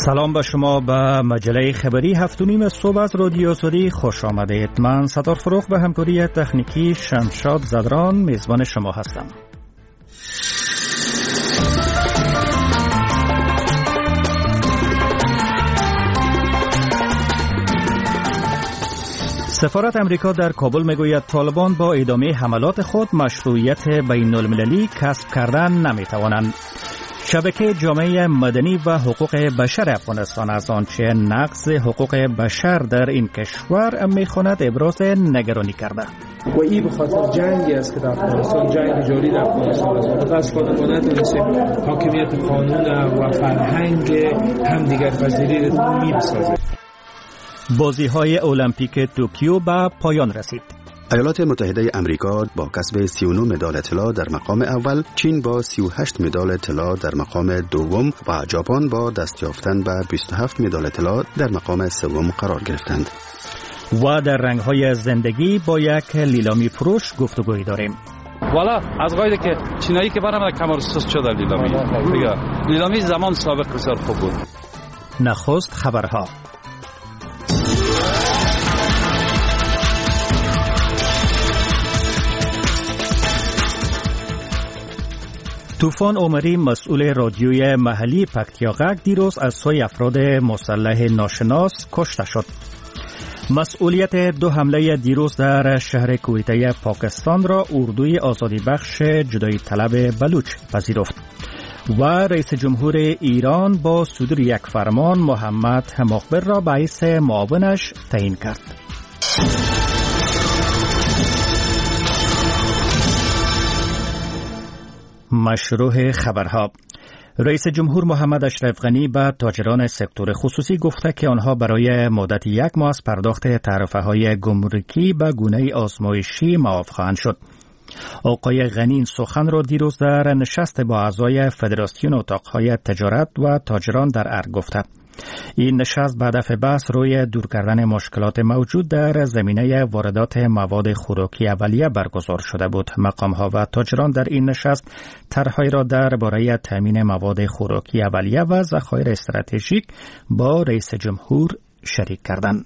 سلام به شما. به مجله خبری 7:30 صبح از رادیو سعودی خوش آمدید. من ستار فروخ به همکاری تکنیکی شمشاد زدران میزبان شما هستم. سفارت امریکا در کابل میگوید طالبان با ادامه حملات خود مشروعیت بین المللی کسب کردن نمیتوانند. شبکه جامعه مدنی و حقوق بشر افغانستان از آنچه نقض حقوق بشر در این کشور میخواند ابراز نگرانی کرده. و این به خاطر جنگی است که در افغانستان، جنگ جاری در افغانستان است. متاسفانه ما نتونستیم حاکمیت قانون و فرهنگ همدیگر پذیری را می‌سازیم. بازی‌های المپیک توکیو به پایان رسید. ایالات متحده امریکا با کسب 39 مدال طلا در مقام اول، چین با 38 مدال طلا در مقام دوم و ژاپن با دست یافتن به 27 مدال طلا در مقام سوم قرار گرفتند. و در رنگ‌های زندگی با یک لیلامی فروش گفتگویی داریم. والا از قایده که چینایی که برام کمر سست شده لیلامی زمان سابق بسیار خوب بود. نخست خبرها. طوفان عمری مسئول رادیوی محلی پکتیاغک دیروز از سوی افراد مسلح ناشناس کشته شد. مسئولیت دو حمله دیروز در شهر کویته پاکستان را اردوی آزادی بخش جدایی طلب بلوچ پذیرفت. و رئیس جمهور ایران با صدور یک فرمان محمد مخبر را باعث معاونش تعیین کرد. مشروع خبرها. رئیس جمهور محمد اشرف غنی به تاجران سکتور خصوصی گفته که آنها برای مدت 1 ماه از پرداخت تعرفه‌های گمرکی به گونه آزمایشی معاف خواهند شد. آقای غنی این سخن را دیروز در نشست با اعضای فدراسیون اتاق‌های تجارت و تاجران در ارگ گفته. این نشست به هدف بحث روی دور کردن مشکلات موجود در زمینه واردات مواد خوراکی اولیه برگزار شده بود. مقام‌ها و تاجران در این نشست طرح‌هایی را درباره تامین مواد خوراکی اولیه و ذخایر استراتژیک با رئیس جمهور شریک کردند.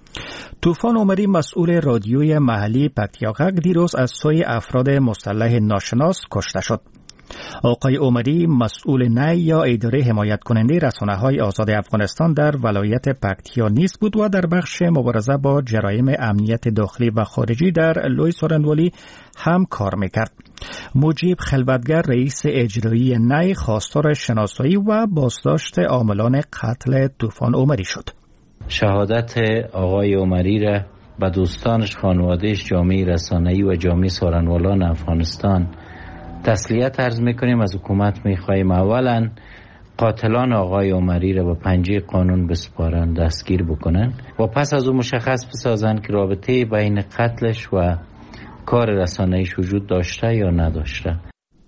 طوفان عمری مسئول رادیوی محلی پکتیاغک دیروز از سوی افراد مسلح ناشناس کشته شد. آقای عمری مسئول نی یا اداره حمایت کننده رسانه‌های آزاد افغانستان در ولایت پکتیا نیز بود و در بخش مبارزه با جرایم امنیت داخلی و خارجی در لوی سورنوالی هم کار میکرد. مجیب خلوتگر رئیس اجرایی نی خواستار شناسایی و بازداشت عاملان قتل طوفان عمری شد. شهادت آقای عمری را به دوستانش، خانوادهش، جامعه رسانه‌ای و جامعه سورنوالان افغانستان تسلیت عرض میکنیم. از حکومت میخواهیم اولا قاتلان آقای عمری را به پنجه قانون بسپارن، دستگیر بکنن و پس از اون مشخص بسازن که رابطه بین قتلش و کار رسانه‌ایش وجود داشته یا نداشته.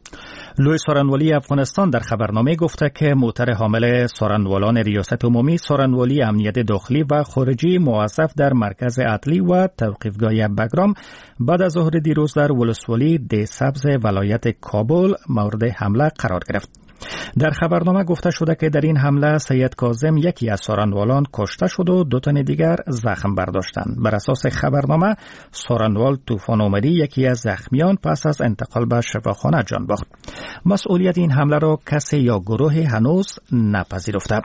لوی سورنوالی افغانستان در خبرنامه گفته که موتر حامل سورنوالان ریاست عمومی سورنوالی امنیت داخلی و خارجی موظف در مرکز عدلی و توقیفگاه بگرام بعد از ظهر دیروز در ولسوالی ده سبز ولایت کابل مورد حمله قرار گرفت. در خبرنامه گفته شده که در این حمله سید کاظم یکی از سورنوالان کشته شد و 2 تن دیگر زخم برداشتند. بر اساس خبرنامه سورنوال طوفان عمری یکی از زخمیان پس از انتقال به شفاخانه جان باخت. مسئولیت این حمله را کسی یا گروه هنوز نپذیرفته.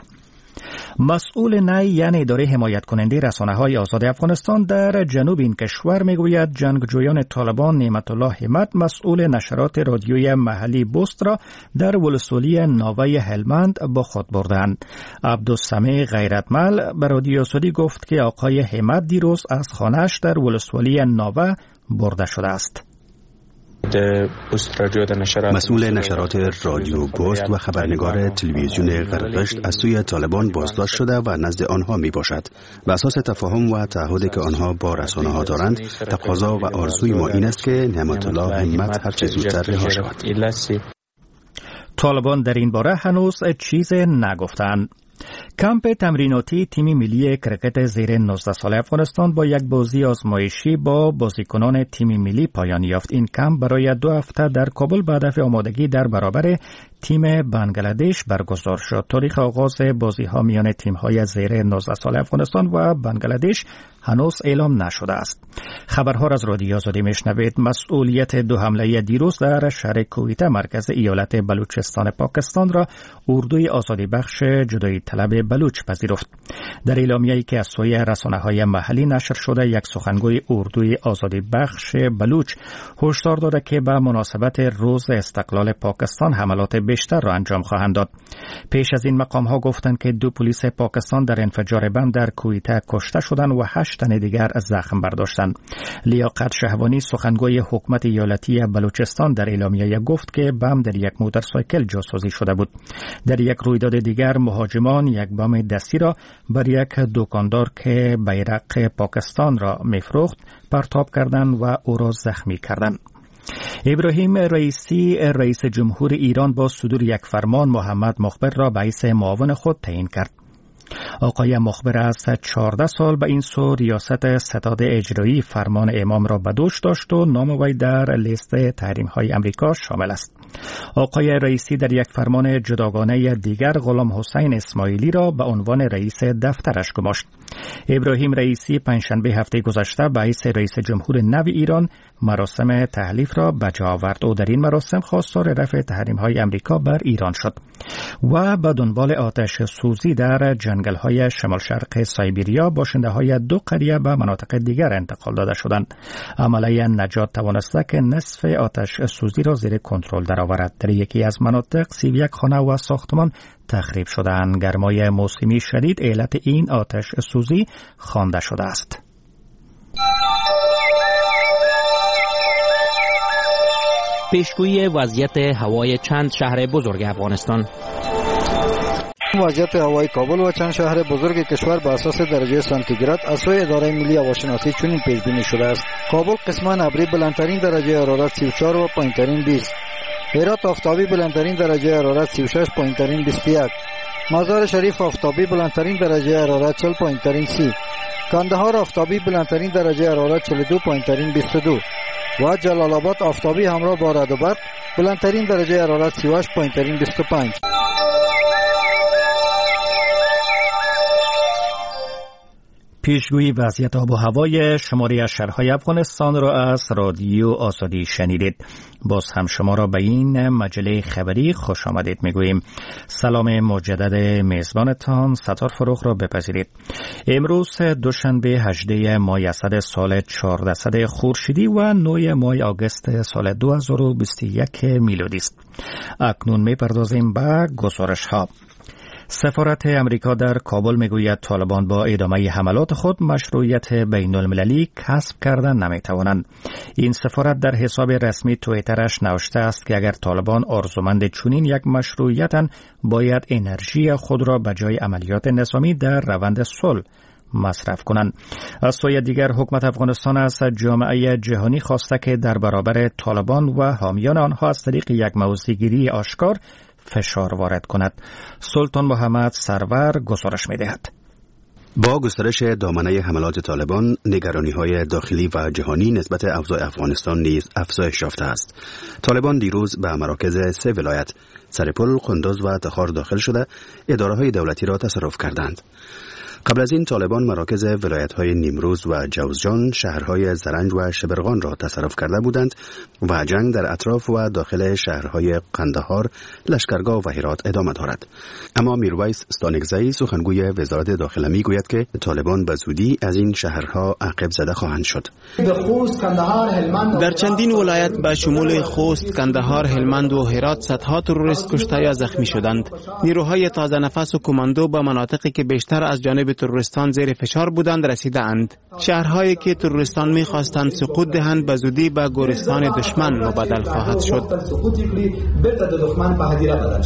مسئول نی یعنی اداره حمایت کننده رسانه‌های آزاد افغانستان در جنوب این کشور میگوید جنگجویان طالبان نعمت الله همت مسئول نشرات رادیوی محلی بست را در ولسوالی ناوه هلمند با خود بردند. عبدالسمیع غیرتمل به رادیو سعودی گفت که آقای همت دیروز از خانه‌اش در ولسوالی ناوه برده شده است. مسئول نشرات رادیو بست و خبرنگار تلویزیون غرقشت از سوی طالبان بازداشت شده و نزد آنها می باشد. به اساس تفاهم و تعهدی که آنها با رسانه ها دارند، تقاضا و آرزوی ما این است که نعمت الله همت هر چه زودتر رها شود. طالبان در این باره هنوز چیز نگفتند. کمپ تمریناتی تیم ملی کرکت زیر 19 ساله افغانستان با یک بازی آزمایشی با بازیکنان تیم ملی پایان یافت. این کمپ برای 2 هفته در کابل به هدف آمادگی در برابر تیم بنگلادش برگزار شد. تاریخ آغاز بازی ها میان تیم های زیر 19 ساله افغانستان و بنگلادش هنوز اعلام نشده است. خبرها را از رادیو آزادی میشنوید. مسئولیت 2 حمله دیروز در شهر کویته مرکز ایالت بلوچستان پاکستان را اردوی آزادی بخش جدایی طلب بلوچ پذیرفت. در اعلامیه‌ای که از سوی رسانه‌های محلی نشر شده، یک سخنگوی اردوی آزادی بخش بلوچ هشدار داده که به مناسبت روز استقلال پاکستان حملات بیشتر را انجام خواهند داد. پیش از این مقام‌ها گفتند که 2 پلیس پاکستان در انفجار بم در کویته کشته شدند و 8 تن دیگر زخم برداشتند. لیاقت شهوانی سخنگوی حکومت ایالتی بلوچستان در اعلامیه گفت که بم در یک موتورسایکل جاسازی شده بود. در یک رویداد دیگر مهاجمان یک بم دستی را بر یک دکاندار که بیرق پاکستان را می‌فروخت پرتاب کردند و او را زخمی کردند. ابراهیم رئیسی رئیس جمهور ایران با صدور یک فرمان محمد مخبر را رئیس معاون خود تعیین کرد. آقای مخبر از 14 سال به این سو ریاست ستاد اجرایی فرمان امام را به دوش داشت و نام وی در لیست تحریم‌های امریکا شامل است. آقای رئیسی در یک فرمان جداگانه دیگر غلام حسین اسماعیلی را به عنوان رئیس دفترش گماشت. ابراهیم رئیسی پنجشنبه هفته گذشته به حیث رئیس جمهور نو ایران مراسم تحلیف را به جا آورد و در این مراسم خواستار رفع تحریم‌های امریکا بر ایران شد و به دنبال آتش سوزی در جنگل‌های شمال شرق سایبریا باشنده‌های 2 قریه به مناطق دیگر انتقال داده شدند. عملیه نجات توانسته که نصف آتش سوزی را زیر کنترل درآورد. در یکی از مناطق 31 خانه و ساختمان تخریب شدند. گرمای موسمی شدید علت این آتش سوزی خوانده شده است. پیشگویی وضعیت هوای چند شهر بزرگ افغانستان. وضعیت هوای کابل و چند شهر بزرگ کشور به اساس درجه سانتیگراد از سوی اداره ملی هواشناسی چنین پیش بینی شده است. کابل قسمان ابری بلندترین درجه حرارت 34 و پایینترین 20. هرات آفتابی بلندترین درجه حرارت 36 پایینترین 21. مزار شریف آفتابی بلندترین درجه حرارت 40 پایینترین 30. کندهار آفتابی بلندترین درجه حرارت 42 پایینترین 22 و جلال آباد آفتابی همراه با رعد و برق بلندترین درجه حرارت 38 پایینترین 25. پیشگویی وضعیت آب و هوای شماری از شهرهای افغانستان را از رادیو آزادی شنیدید. باز هم شما را به این مجله خبری خوش آمدید میگوییم. سلام مجدد میزبانتان ستار فروغ را بپذیرید. امروز دوشنبه 18 ماه اسد سال 1400 خورشیدی و 9 ماه آگوست سال 2021 میلادی است. اکنون میپردازیم به گزارش ها. سفارت امریکا در کابل میگوید طالبان با ادامه حملات خود مشروعیت بین المللی کسب کردن نمیتوانند. این سفارت در حساب رسمی توییترش نوشته است که اگر طالبان آرزومند چنین یک مشروعیتند باید انرژی خود را به جای عملیات نظامی در روند صلح مصرف کنند. از سوی دیگر حکومت افغانستان از جامعه جهانی خواسته که در برابر طالبان و حامیان آنها از طریق یک موضع‌گیری آشکار فشار وارد کند. سلطان محمد سرور گزارش می‌دهد. با گسترش دامنه حملات طالبان، نگرانی‌های داخلی و جهانی نسبت اوضاع افغانستان نیز افزایش یافته است. طالبان دیروز به مراکز 3 ولایت سرپل، قندوز و تخار داخل شده اداره‌های دولتی را تصرف کردند. قبل از این طالبان مراکز ولایت‌های نیمروز و جوزجان، شهرهای زرنج و شبرغان را تصرف کرده بودند و جنگ در اطراف و داخل شهرهای قندهار، لشکرگاه و هرات ادامه دارد. اما میرویس ستانکزی سخنگوی وزارت داخله میگوید که طالبان به زودی از این شهرها عقب زده خواهند شد. در چندین ولایت به شمول خوست، کندهار، هلمند و هرات صدها تروریست کشته یا زخمی شدند. نیروهای تازه نفس و کماندو به مناطقی که بیشتر از جانب تروریستان زیر فشار بودند رسیدند. شهرهایی که تروریستان می‌خواستند سقوط دهند به زودی به گورستان دشمن مبدل خواهد شد.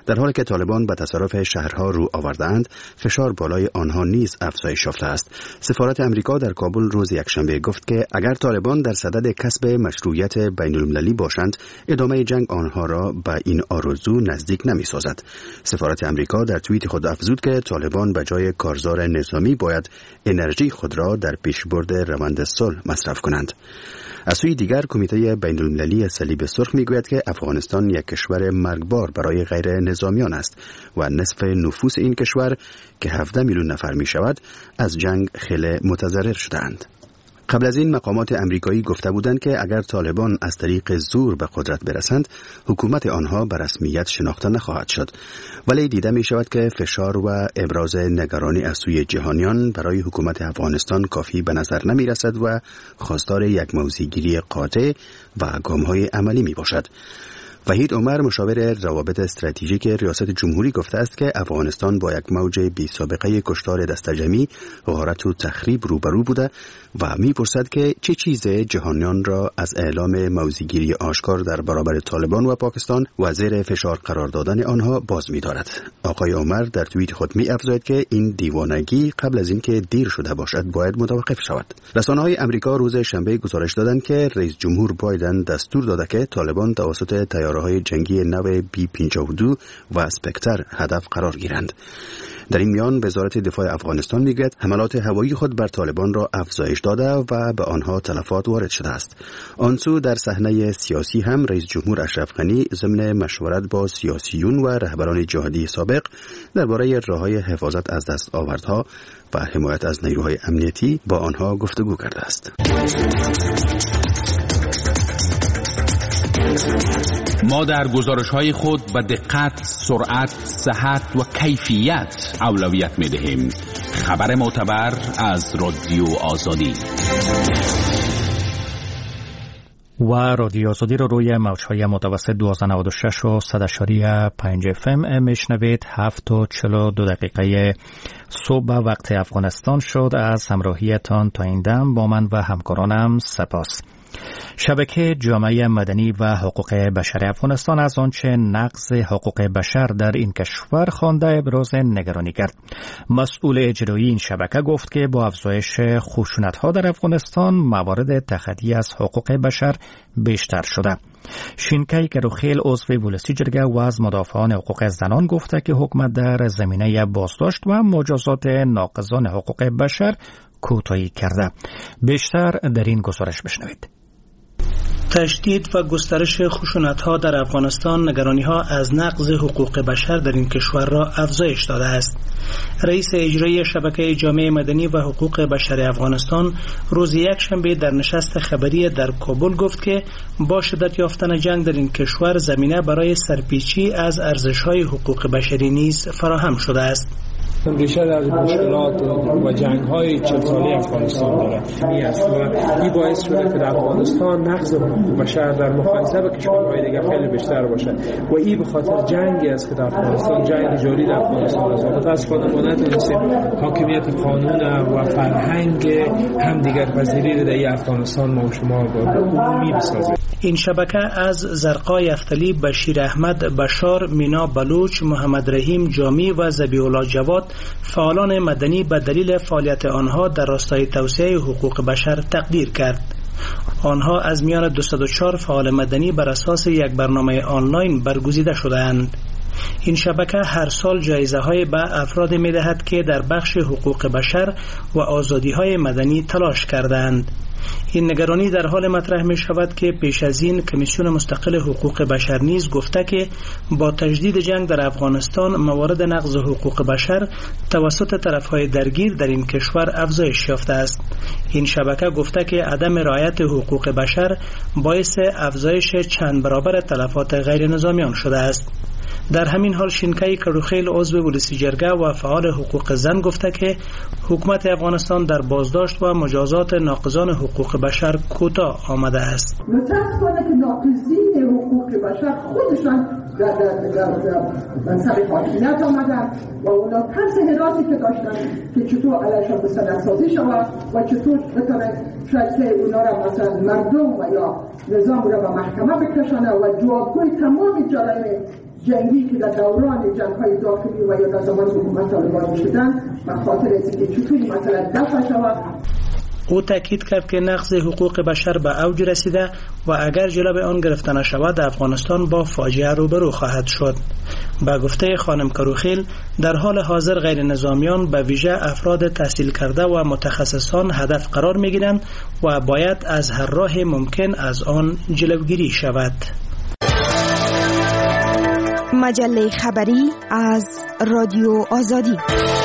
در حالی که طالبان به تصرف شهرها رو آوردند، فشار بالای آنها نیز افزایش یافته است. سفارت امریکا در کابل روز یکشنبه گفت که اگر طالبان در صدد کسب مشروعیت بین‌المللی باشند، ادامه جنگ آنها را به این آرزو نزدیک نمی‌سازد. سفارت امریکا در توییت خود افزود که طالبان به جای کارزار نظامی باید انرژی خود را در پیشبرد روند صلح مصرف کنند. از سوی دیگر کمیته بین‌المللی صلیب سرخ میگوید که افغانستان یک کشور مرگبار برای غیر نظامیان است و نصف نفوس این کشور که 17 میلیون نفر می شود از جنگ خیلی متضرر شدند. قبل از این مقامات امریکایی گفته بودند که اگر طالبان از طریق زور به قدرت برسند، حکومت آنها به رسمیت شناخته نخواهد شد. ولی دیده می شود که فشار و ابراز نگرانی از سوی جهانیان برای حکومت افغانستان کافی به نظر نمی رسد و خواستار یک موضع‌گیری قاطع و گام‌های عملی می باشد. وحید عمر مشاور روابط استراتژیک ریاست جمهوری گفته است که افغانستان با یک موج بی سابقه کشتار دسته‌جمعی، غارت و تخریب روبرو بوده و می‌پرسد که چه چیز جهانیان را از اعلام موضع‌گیری آشکار در برابر طالبان و پاکستان و زیر فشار قرار دادن آنها باز می‌دارد. آقای عمر در توییت خود می‌افزاید که این دیوانگی قبل از اینکه دیر شده باشد باید متوقف شود. رسانه‌های آمریکا روز شنبه گزارش دادند که رئیس جمهور بایدن دستور داده که طالبان توسط تیاره‌های جنگی نو B-52 و اسپکتر هدف قرار گیرند. در این میان وزارت دفاع افغانستان میگوید حملات هوایی خود بر طالبان را افزایش داده و به آنها تلفات وارد شده است. آنسو در صحنه سیاسی هم رئیس جمهور اشرف غنی ضمن مشورت با سیاسیون و رهبران جهادی سابق درباره راه‌های حفاظت از دستاوردها و حمایت از نیروهای امنیتی با آنها گفتگو کرده است. ما در گزارش‌های خود به دقت، سرعت، صحت و کیفیت اولویت می‌دهیم. خبر معتبر از رادیو آزادی. و رادیو آزادی رو روی موج‌های متوسط 1296 و 100.5 FM میشنوید. 7:42 صبح وقت افغانستان شد. از همراهیتان تا این دم با من و همکارانم سپاس. شبکه جامعه مدنی و حقوق بشر افغانستان از آنچه نقض حقوق بشر در این کشور خوانده ابراز نگرانی کرد. مسئول اجرایی این شبکه گفت که با افزایش خشونت‌ها در افغانستان موارد تخطی از حقوق بشر بیشتر شده. شینکای کروخیل عضو ولسی جرگه و از مدافعان حقوق زنان گفته که حکومت در زمینه بازداشت و مجازات ناقضان حقوق بشر کوتاهی کرده. بیشتر در این گزارش بشنوید. تشدید و گسترش خشونت‌ها در افغانستان نگرانی‌ها از نقض حقوق بشر در این کشور را افزایش داده است. رئیس اجرایی شبکه جامعه مدنی و حقوق بشر افغانستان روز یکشنبه در نشست خبری در کابل گفت که با شدت یافتن جنگ در این کشور زمینه برای سرپیچی از ارزش‌های حقوق بشری نیز فراهم شده است. ریشه در مشکلات و جنگ‌های 40 ساله افغانستان داره. این باعث شده که در افغانستان نقض حقوق بشر در مقایسه با کشورهای دیگر خیلی بیشتر باشه و این به خاطر جنگی است که در افغانستان، جنگ جاری در افغانستان است. متأسفانه ما نتونستیم حاکمیت قانون و فرهنگ همدیگر پذیری را در افغانستان ما و شما عمومی بسازیم. این شبکه از زرقای افتلی، بشیر احمد بشار، مینا بلوچ، محمد رحیم جامی و ذبیح الله جواد فعالان مدنی به دلیل فعالیت آنها در راستای توسعه حقوق بشر تقدیر کرد. آنها از میان 204 فعال مدنی بر اساس یک برنامه آنلاین برگزیده شده‌اند. این شبکه هر سال جایزه‌های به افراد می‌دهد که در بخش حقوق بشر و آزادی‌های مدنی تلاش کردند. این نگرانی در حال مطرح می شود که پیش از این کمیسیون مستقل حقوق بشر نیز گفته که با تجدید جنگ در افغانستان موارد نقض حقوق بشر توسط طرفهای درگیر در این کشور افزایش یافته است. این شبکه گفته که عدم رعایت حقوق بشر باعث افزایش چند برابر تلفات غیر نظامیان شده است. در همین حال شینکای کروخیل عضو ولسی جرگه و فعال حقوق زن گفته که حکومت افغانستان در بازداشت و مجازات ناقضان حقوق بشر کوتاه آمده است. متاسفانه که ناقضین حقوق بشر خودشان در سر حاکمیت آمدن و اونا ترس حراسی که داشتن که چطور علیشان به سندسازی شود و چطور بتونه شاید که اونا را مثلا مردم و یا نظام را به محکمه بکشانه و جوابگوی تمام جرایم جنگی که در دوران جنگ‌های داخلی و یا در زمان حکومت طالبان شدن و خاطر از اینکه چطوری مثلا دفع شود. او تاکید کرد که نقض حقوق بشر به اوج رسیده و اگر جلوی آن گرفته نشود افغانستان با فاجعه روبرو خواهد شد. با گفته خانم کروخیل در حال حاضر غیر نظامیان به ویژه افراد تحصیل کرده و متخصصان هدف قرار می گیرند و باید از هر راه ممکن از آن جلوگیری شود. مجله خبری از رادیو آزادی.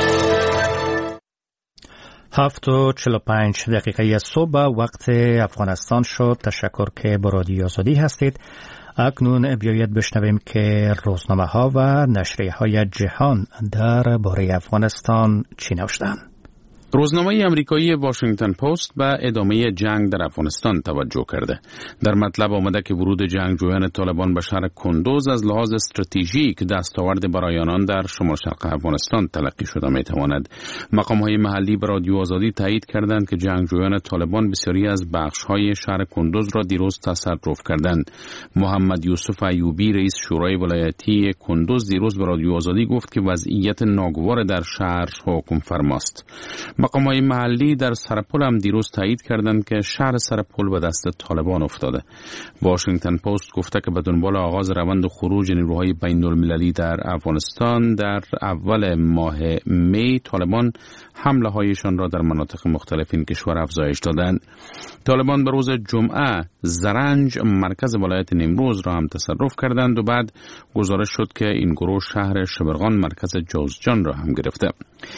7:45 دقیقه صبح وقت افغانستان شد. تشکر که با رادیو آزادی هستید. اکنون بیایید بشنویم که روزنامه ها و نشریه های جهان در باره افغانستان چی نوشتند. روزنامه آمریکایی واشنگتن پست به ادامه جنگ در افغانستان توجه کرده. در مطلب آمده که ورود جنگجویان طالبان به شهر کندوز از لحاظ استراتژیک دستاورد برای آنان در شمال شرق افغانستان تلقی شده میتواند. مقام‌های محلی به رادیو آزادی تایید کردند که جنگجویان طالبان بسیاری از بخش‌های شهر کندوز را دیروز تصرف کردند. محمد یوسف ایوبی رئیس شورای ولایتی کندوز دیروز به رادیو آزادی گفت که وضعیت ناگوار در شهر حکم فرماست. مقام‌های محلی در سرپل هم دیروز تایید کردند که شهر سرپل به دست طالبان افتاده. واشنگتن پست گفته که به دنبال آغاز روند خروج نیروهای بین‌المللی در افغانستان در اول ماه می طالبان حمله هایشان را در مناطق مختلف این کشور افزایش دادند. طالبان به روز جمعه زرنج مرکز ولایت نیمروز را هم تصرف کردند و بعد گزارش شد که این گروه شهر شبرغان مرکز جوزجان را هم گرفته.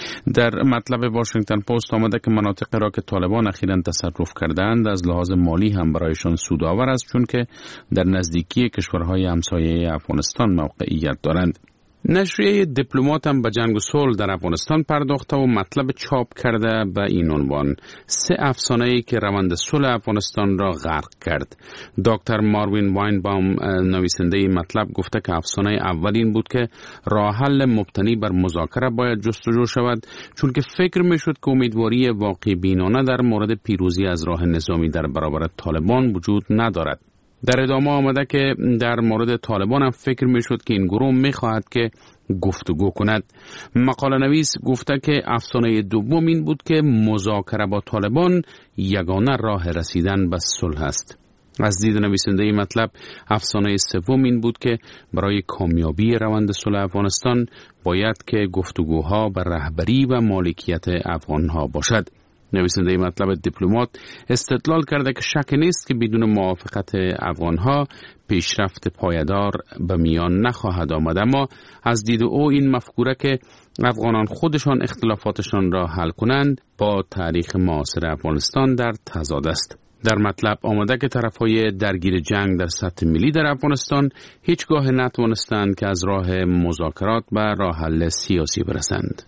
در مطلب واشنگتن پست آمده که مناطق را که طالبان اخیراً تصرف کردند از لحاظ مالی هم برایشان سودآور است چون که در نزدیکی کشورهای همسایه افغانستان موقعیت دارند. نشریه دیپلمات هم به جنگ و صلح در افغانستان پرداخته و مطلب چاپ کرده به این عنوان: 3 افسانه‌ای که روند صلح افغانستان را غرق کرد. دکتر ماروین واینباوم نویسنده مطلب گفته که افسانه اول این بود که راه حل مبتنی بر مذاکره باید جستجو شود چون که فکر میشد که امیدواری واقعی بینانه در مورد پیروزی از راه نظامی در برابر طالبان وجود ندارد. در ادامه آمده که در مورد طالبان هم فکر می شد که این گروه می خواهد که گفتگو کند. مقاله نویس گفته که افسانه دوم این بود که مذاکره با طالبان یگانه راه رسیدن به صلح است. از دید نویسنده مطلب افسانه سوم این بود که برای کامیابی روند صلح افغانستان باید که گفتگوها به رهبری و مالکیت افغانها باشد. نویسنده مطلب دیپلمات استدلال کرده که شک نیست که بدون موافقت افغانها پیشرفت پایدار به میان نخواهد آمد، اما از دید او این مفکوره که افغانان خودشان اختلافاتشان را حل کنند با تاریخ معاصر افغانستان در تضاد است. در مطلب آمده که طرفهای درگیر جنگ در سطح ملی در افغانستان هیچگاه نتوانستند که از راه مذاکرات به راه حل سیاسی برسند.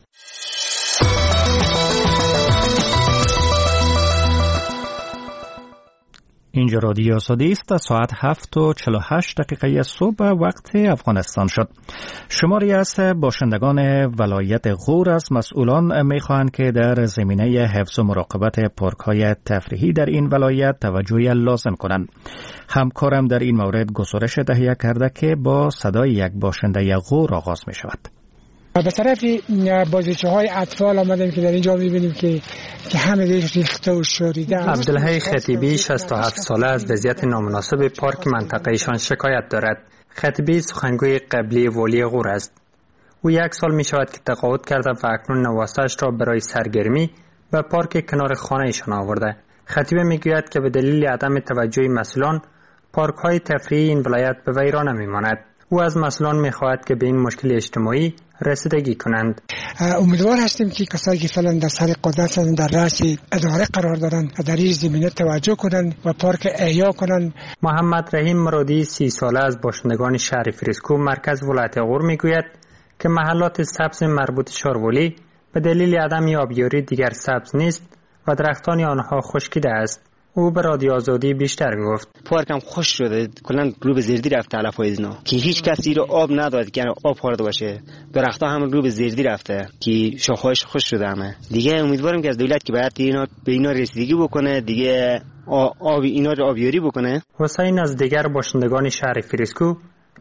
اینجا رادیو آزادی است. ساعت 7:48 دقیقه صبح وقت افغانستان شد. شماری از باشندگان ولایت غور از مسئولان می‌خواهند که در زمینه حفظ و مراقبت پارک‌های تفریحی در این ولایت توجه لازم کنند. همکارم در این مورد گزارش تهیه کرده که با صدای یک باشنده غور آغاز می‌شود. به طرف بازیچه‌های اطفال آمدیم که در اینجا می‌بینیم که همه ریخته و شوریده. عبدالحی خطیبی 67 ساله از وضعیت نامناسب پارک منطقه‌شان شکایت دارد. خطیبی سخنگوی قبلی والی غور است. او 1 سال می‌شود که تقاعد کرده و اکنون نوازش را برای سرگرمی به پارک کنار خانه‌شان آورده. خطیبی می‌گوید که به دلیل عدم توجه مسئولان پارک‌های تفریحی این ولایت به ویرانه می‌ماند. او از مسئولان می‌خواهد که به این مشکل اجتماعی رسیدگی کنند. امیدوار هستیم که کسایی که فعلا در سر قدرت هستند در رأس اداره قرار دارند در این زمینه توجه کنند و پارک احیا کنند. محمد رحیم مرادی 30 ساله از باشندگان شهر فریسکو مرکز ولایت غور میگوید که محلات سبز مربوط شارولی به دلیل عدم آبیاری دیگر سبز نیست و درختان آنها خشکیده است. او به رادیو آزادی بیشتر گفت. پارک هم خوش شده، کلا رو به زردی رفته علف‌های اینا که هیچ کسی رو آب نداد که آب خورده باشه. درخت‌ها هم رو به زردی رفته که شاخه‌هاش خوش شده همه. دیگه امیدوارم که از دولت که باید به اینا رسیدگی بکنه، دیگه آب اینا رو آبیاری بکنه. حسین از دیگر باشندگان شهر فریسکو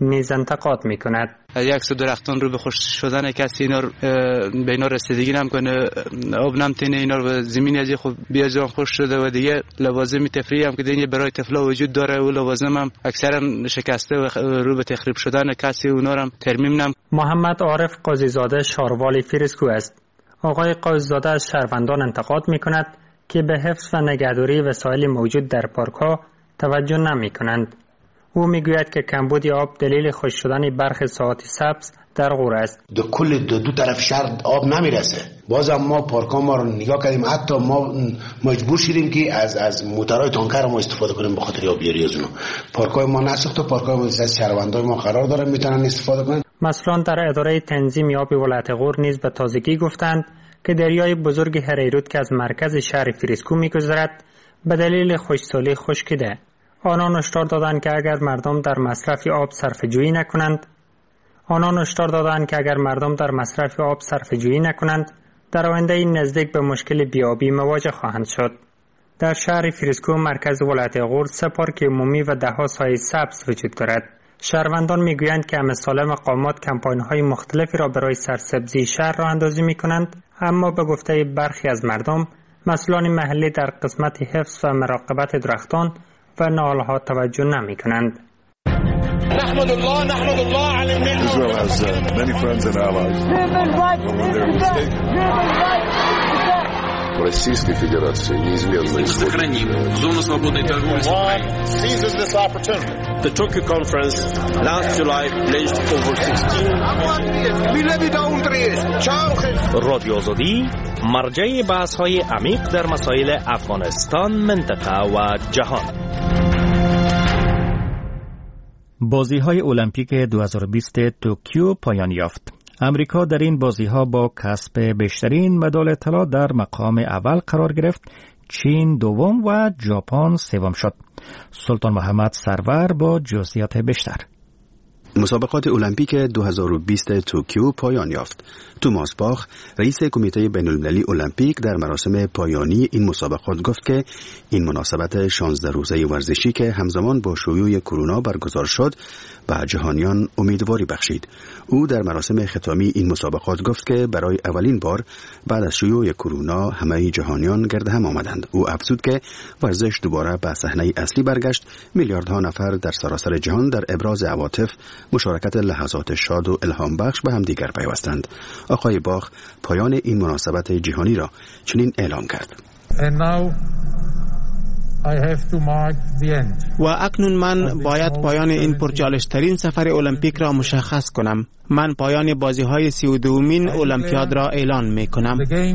نیز انتقاد می‌کند. یک سو درختان رو به خشک شدن کسی اینا به اینا رسیدگی نمی‌کنه، آب نمی‌تونه اینا رو زمین از خود بیازان خشک شده و دیگه لوازم تفریحی هم که دیگه برای طفلا وجود داره و لوازم هم اکثرا شکسته و رو به تخریب شدن کسی اونا هم ترمیم نم. محمد عارف قاضیزاده شاروالی فیرسکو است. آقای قاضیزاده از شهروندان انتقاد می‌کند که به حفظ و نگهداری وسایل موجود در پارک‌ها توجه نمی‌کنند. او میگوید که کمبود آب دلیل خشک شدن برخی ساحات سبز در غور است. دو طرف شهر آب نمیرسه. بازم ما پارک‌ها ما رو نگاه کردیم، حتی ما مجبور شدیم که از موتورهای تانکر ما استفاده کنیم به خاطر آبیاری از اونها. پارک‌های ما نساخته، پارک‌های ما از شهروندای ما قرار داره میتونن استفاده کنن. مثلا در اداره تنظیم آب ولایت غور نیز به تازگی گفتند که دریای بزرگ هریرود که از مرکز شهر فیرسکو می‌گذرد به دلیل خشکسالی خشکیده. آنان هشدار دادند که اگر مردم در مصرف آب صرفه‌جویی نکنند در آینده این نزدیک به مشکل بیابی مواجه خواهند شد. در شهر فیرسکو مرکز ولایت غور 3 پارک عمومی و 10 سایه سبز وجود دارد. شهروندان میگویند که امثال مقامات کمپاین‌های مختلفی را برای سرسبزی شهر راه اندازی می‌کنند، اما به گفته برخی از مردم مسئولان محلی در قسمت حفظ و مراقبت درختان و نهال‌ها توجه نمی‌کنند. نحمد الله على النعمة. Israel has many friends and allies. Российской Федерации неизменно сохраним зону свободной торговли. Seizes this opportunity. The Tokyo conference last July pledged over 16. رادیو آزادی مرجع بحث‌های عمیق در مسائل افغانستان، منطقه و جهان. بازی‌های المپیک 2020 توکیو پایان یافت. امریکا در این بازی‌ها با کسب بیشترین مدال طلا در مقام اول قرار گرفت، چین دوم و ژاپن سوم شد. سلطان محمد سرور با جزئیات بیشتر. مسابقات المپیک 2020 توکیو پایان یافت. توماس باخ، رئیس کمیته بین‌المللی المپیک، در مراسم پایانی این مسابقات گفت که این مناسبت 16 روزه ورزشی که همزمان با شیوع کرونا برگزار شد به جهانیان امیدواری بخشید. او در مراسم ختامی این مسابقات گفت که برای اولین بار بعد از شیوع کرونا همه جهانیان گرد هم آمدند. او افزود که ورزش دوباره به صحنه اصلی برگشت. میلیاردها نفر در سراسر جهان در ابراز عواطف، مشارکت لحظات شاد و الهام بخش به هم دیگر پیوستند. آقای باخ پایان این مناسبت جهانی را چنین اعلام کرد. و اکنون من باید پایان این پرچالش‌ترین سفر المپیک را مشخص کنم. من پایان بازی‌های 32مین المپیاد را اعلان می‌کنم.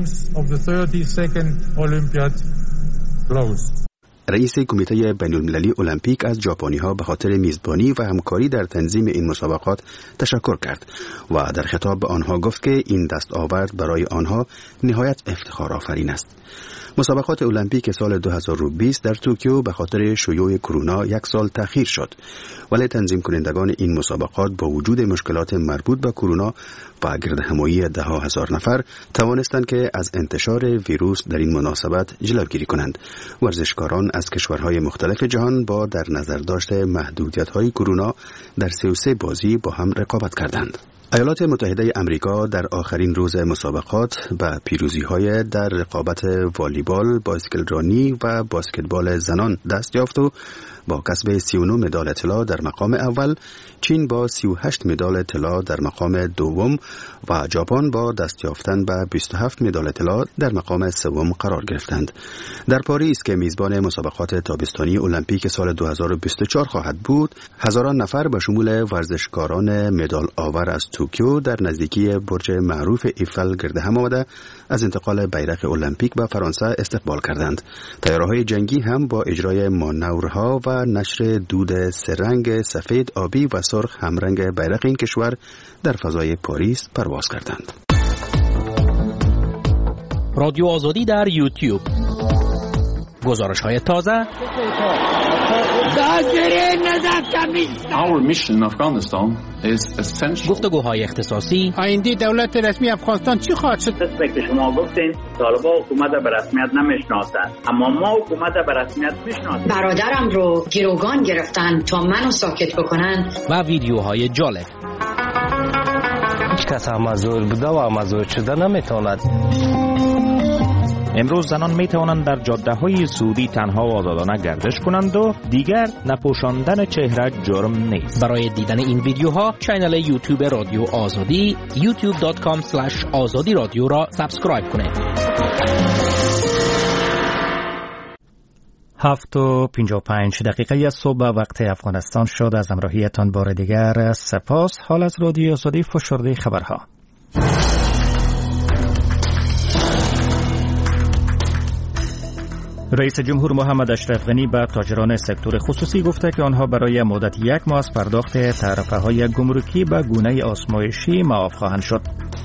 رئیس کمیته بین‌المللی المپیک از ژاپنی‌ها به خاطر میزبانی و همکاری در تنظیم این مسابقات تشکر کرد و در خطاب به آنها گفت که این دستاورد برای آنها نهایت افتخار آفرین است. مسابقات المپیک سال 2020 در توکیو به خاطر شیوع کرونا 1 سال تأخیر شد، ولی تنظیم کنندگان این مسابقات با وجود مشکلات مربوط به کرونا و گردهمایی 10,000 نفر توانستند که از انتشار ویروس در این مناسبت جلوگیری کنند. ورزشکاران از کشورهای مختلف جهان با در نظر داشته محدودیت‌های کرونا در 33 بازی با هم رقابت کردند. ایالات متحده امریکا در آخرین روز مسابقات به پیروزی‌های در رقابت والیبال، باسکتبالرانی و باسکتبال زنان دست یافت و با کسب 39 مدال طلا در مقام اول، چین با 38 مدال طلا در مقام دوم و ژاپن با دست یافتن به 27 مدال طلا در مقام سوم قرار گرفتند. در پاریس که میزبان مسابقات تابستانی المپیک سال 2024 خواهد بود، هزاران نفر به شمول ورزشکاران مدال آور از توکیو در نزدیکی برج معروف ایفل گرد هم آمده از انتقال بیرق المپیک به فرانسه استقبال کردند. طیاره‌های جنگی هم با اجرای مانورها و نشر دود سه‌رنگ، سفید، آبی و سرخ همرنگ بیرق این کشور در فضای پاریس پرواز کردند. رادیو آزادی در یوتیوب. گزارش‌های تازه، گفتگوهای اختصاصی، آینده دولت رسمی افغانستان چی خواهد شد؟ که شما گفتین طالبان حکومت به رسمیت نمیشناسند، اما ما حکومت به رسمیت میشناسیم. برادرم رو گروگان گرفتن تا منو ساکت بکنن. و ویدیوهای جالب. هیچ کس مزور بوده و مزور شده نمیتواند. امروز زنان می توانند در جاده‌های سعودی تنها و آزادانه گردش کنند و دیگر نپوشاندن چهره جرم نیست. برای دیدن این ویدیوها کانال یوتیوب رادیو آزادی youtube.com/azadi رادیو را سابسکرایب کنید. 7:55 صبح وقت افغانستان شد. از همراهیتان بار دیگر سپاس. حال از رادیو آزادی فشرده خبرها. رئیس جمهور محمد اشرف غنی به تاجران سکتور خصوصی گفته که آنها برای مدت 1 ماه از پرداخت تعرفه‌های گمرکی به گونه آزمایشی معاف خواهند شد.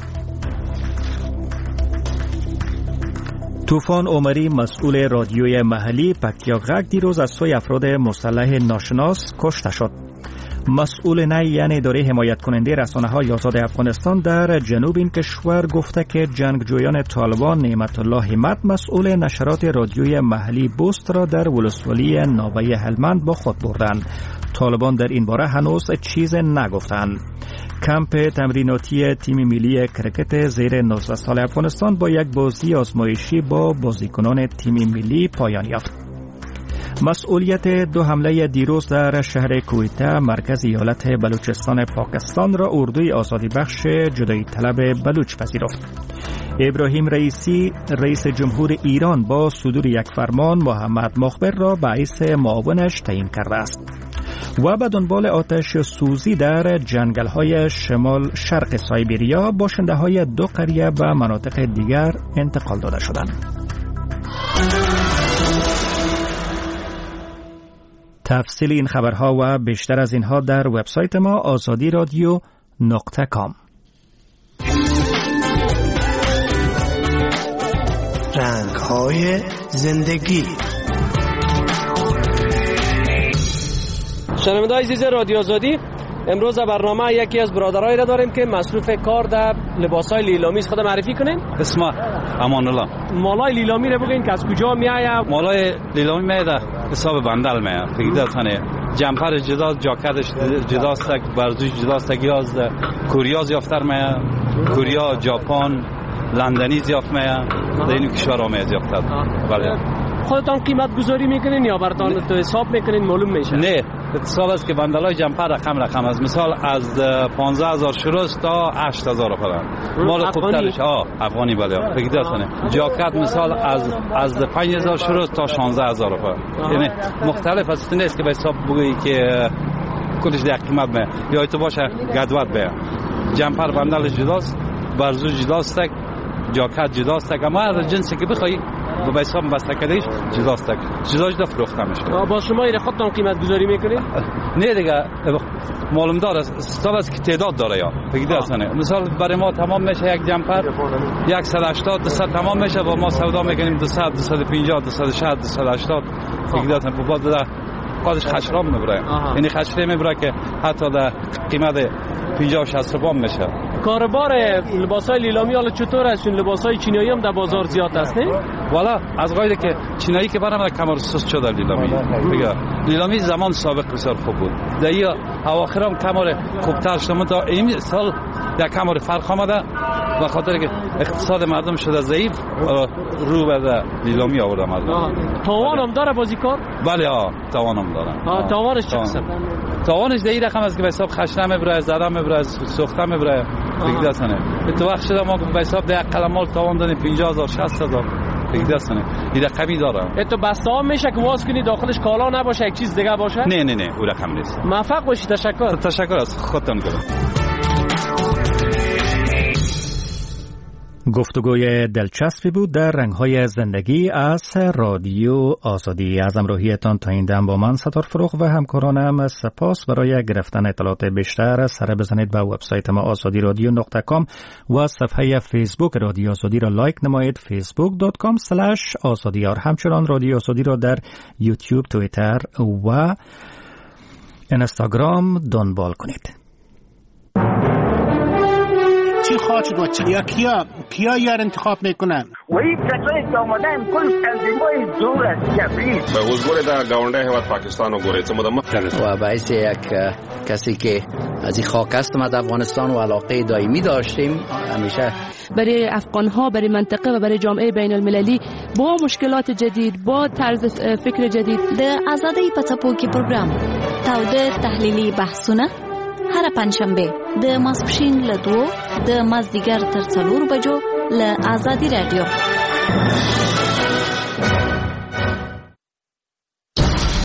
طوفان عمری مسئول رادیوی محلی پکتیاغک دیروز از سوی افراد مسلح ناشناس کشته شد. مسئول نی یعنی اداره حمایت کننده رسانه‌های آزاد افغانستان در جنوب این کشور گفته که جنگجویان طالبان نعمت الله همت مسئول نشرات رادیوی محلی بوست را در ولسوالی نابه هلمند با خود بردند. طالبان در این باره هنوز چیز نگفتند. کمپ تمریناتی تیم ملی کرکت زیر 19 سال افغانستان با یک بازی آزمایشی با بازیکنان تیم ملی پایان یافت. مسئولیت 2 حمله دیروز در شهر کویته مرکز ایالت بلوچستان پاکستان را اردوی آزادی بخش جدایی طلب بلوچ پذیرفت. ابراهیم رئیسی رئیس جمهور ایران با صدور یک فرمان محمد مخبر را به رئیس معاونش تعیین کرده است. و به دنبال آتش سوزی در جنگل‌های شمال شرق سایبریا باشنده‌های 2 قریه به مناطق دیگر انتقال داده شدند. تفصیل این خبرها و بیشتر از اینها در وبسایت ما azadi-radio.com. رنگ‌های زندگی. شنونده‌های عزیز رادیو آزادی، امروز برنامه یکی از برادرایی را داریم که مصروف کار در لباسای لیلامی است. خود معرفی کنین؟ اسم امان الله. مالای لیلامی رو بگین که از کجا میآید؟ مالای لیلامی میاد حساب بندل میاد. فکر کنه جمپر جدا، جاکتش جداست، برزوی جداست، از کوریا زیافتر میاد. کوریا، ژاپن، لندنی زیافت میاد. در این کشورها میاد یافتر. بله. خودتان قیمت گذاری میکنین یا براتون تو حساب میکنین معلوم میشه؟ نه، اتصال است که بندلای جمپر رقم است. مثال از 15000 شروع تا 8000 فرانک. مال خوبترش افغانی بله. فکر کنه جاکت مثال از 5000 شروع تا 16000 فرانک. یعنی مختلف است، نیست که به حساب بگویی که کلش در قیمت می یا تو باشه گدوت به. جمپر بندل جداست، برزو جداست، جاکت جداست، اما هر جنسی که بخوای با حساب بسته‌کده‌اش جداست. جدا فروخته میشه. با شما این خودتون قیمت گذاری میکنید؟ نه دیگه معلوم داره استاد است که تعداد داره یا فکر کنه. مثال برای ما تمام میشه یک جمپر 180 200 تمام میشه و ما سودا میکنیم 200 250 260 280 فکر کنه. بعد در خودش خشرام میبره. یعنی خشره میبره که حتی در قیمت 50 60 روبان میشه. کاربار لباسای لیلامی حالا چطور است؟ چون لباسای چینایی هم در بازار زیاد است نه؟ والا از قاعده که چینایی که برام کمر سوس شده لیلامی. دیگه لیلامی زمان سابق بسیار خوب بود. در اواخر هم کمر خوبتر شد. تا این سال یک کمر فرق آمده به خاطر که اقتصاد مردم شده ضعیف رو به لیلامی آورده مردم. تاوان هم داره بازیکار؟ بله تاوان هم داره. تاوانش چه قسم؟ تاوانش در این رقم است که به حساب خشنه میبره، زده میبره، سوخته میبره. فکر دستنه تو وقت شده ما به حساب ده قلم مال تاوان دادیم 50000 60000 فکر دستنه این رقمی داره. تو بسته ها میشه که واس کنی داخلش کالا نباشه یک چیز دیگه باشه؟ نه اون رقم نیست. موفق باشی. تشکر از خودتون. گفتگوی دلچسبی بود در رنگ‌های زندگی از رادیو آزادی. از همراهیتان تا این دم با من ستار فروغ و همکارانم سپاس. برای گرفتن اطلاعات بیشتر سر بزنید به وبسایت ما azadiradyo.com و صفحه فیسبوک رادیو آزادی را لایک نمایید facebook.com/azadiyar. همچنان رادیو آزادی را در یوتیوب، توییتر و اینستاگرام دنبال کنید. چی خواهد شد یا کیا یار انتخاب میکنن؟ و این کسایی که آمدن کل تنظیم‌های زور است جبریست به حضور در گاونده هیواد پاکستان و گوریت و باعث یک کسی که از این خاک است ما در افغانستان و علاقه دائمی داشتیم همیشه برای افغان‌ها، برای منطقه و برای جامعه بین المللی با مشکلات جدید، با طرز فکر جدید. در آزادی پتاپوکی پروگرام تاوده تحلیلی بحثونه هر پنجشنبه د ماسپښین له 2 د مازدیګر تر 4 بجو له آزادي رادیو.